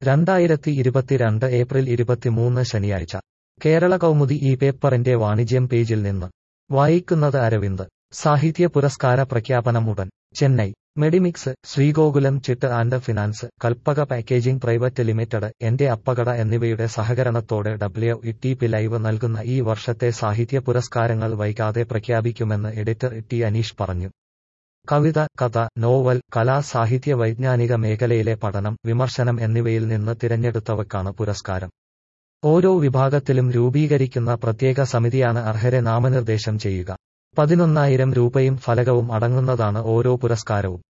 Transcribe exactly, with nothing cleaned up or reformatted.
രണ്ടായിരത്തി ഇരുപത്തിരണ്ട് ഏപ്രിൽ ഇരുപത്തിമൂന്ന് ശനിയാഴ്ച കേരള കൗമുദി ഈ പേപ്പറിന്റെ വാണിജ്യം പേജിൽ നിന്ന് വായിക്കുന്നത് അരവിന്ദ്. സാഹിത്യ പുരസ്കാര പ്രഖ്യാപനം ഉടൻ. Chennai. Medimix, Sree Gokulam chit and finance, Kalpaka packaging private limited, Ente Appakada എന്നിവയുടെ സഹകരണത്തോടെ W E T P live നൽകുന്ന ഈ വർഷത്തെ സാഹിത്യ പുരസ്കാരങ്ങൾ വൈകാതെ പ്രഖ്യാപിക്കുമെന്ന് എഡിറ്റർ ടി അനീഷ് പറഞ്ഞു. കവിത, കഥ, നോവൽ, കലാ സാഹിത്യ വൈജ്ഞാനിക മേഖലയിലെ പഠനം, വിമർശനം എന്നിവയിൽ നിന്ന് തിരഞ്ഞെടുത്തവയ്ക്കാണ് പുരസ്കാരം. ഓരോ വിഭാഗത്തിലും രൂപീകരിക്കുന്ന പ്രത്യേക സമിതിയാണ് അർഹരെ നാമനിർദ്ദേശം ചെയ്യുക. പതിനൊന്നായിരം രൂപയും ഫലകവും അടങ്ങുന്നതാണ് ഓരോ പുരസ്കാരവും.